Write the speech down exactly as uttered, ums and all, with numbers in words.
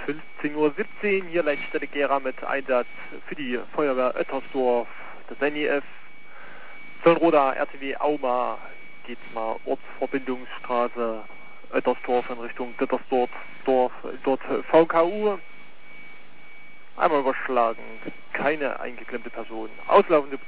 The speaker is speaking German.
fünfzehn Uhr siebzehn, hier Leitstelle Gera mit Einsatz für die Feuerwehr Oettersdorf, das N E F, Zollroda, R T W Auma, geht's mal Ortsverbindungsstraße, Oettersdorf in Richtung Dittersdorf, Dorf, dort V K U, einmal überschlagen, keine eingeklemmte Person, auslaufende